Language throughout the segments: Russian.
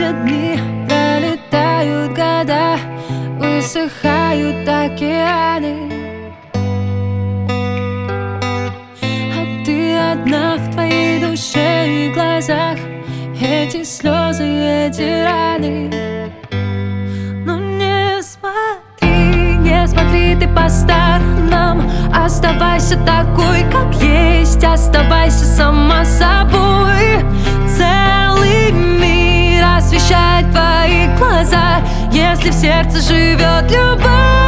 Проходят дни, пролетают года, высыхают океаны, а ты одна в твоей душе и глазах. Эти слезы, эти раны. Но не смотри ты по сторонам. Оставайся такой, как есть. Оставайся сама собой. Целый мир освещает твои глаза, если в сердце живет любовь.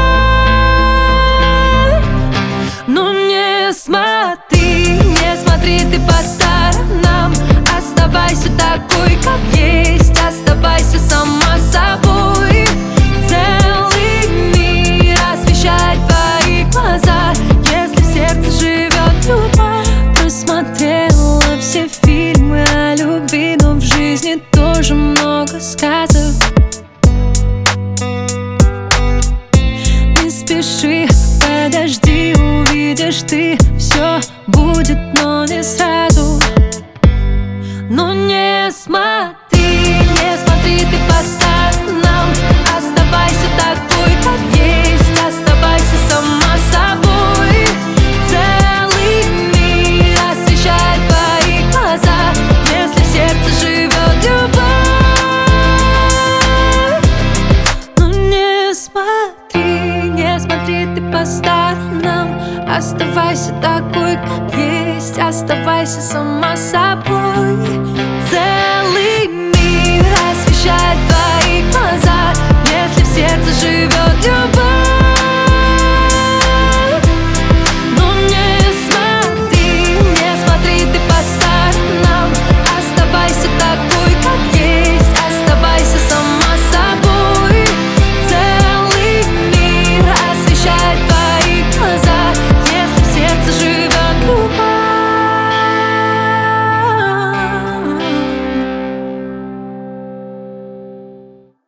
Но не смотри ты по сторонам. Оставайся такой, как есть. Оставайся сама собой. Целый мир освещает твои глаза, если в сердце живет любовь. Посмотрела все фильмы о любви, но в жизни тоже много сказок. Не спеши, подожди, увидишь ты. Все будет, но не сразу. Но не смотри ты по сторонам. Оставайся такой, как есть. Оставайся сама собой. Целый мир освещает твои глаза, если в сердце живет любовь. Но не смотри ты по сторонам. Оставайся такой, как есть. Оставайся сама собой.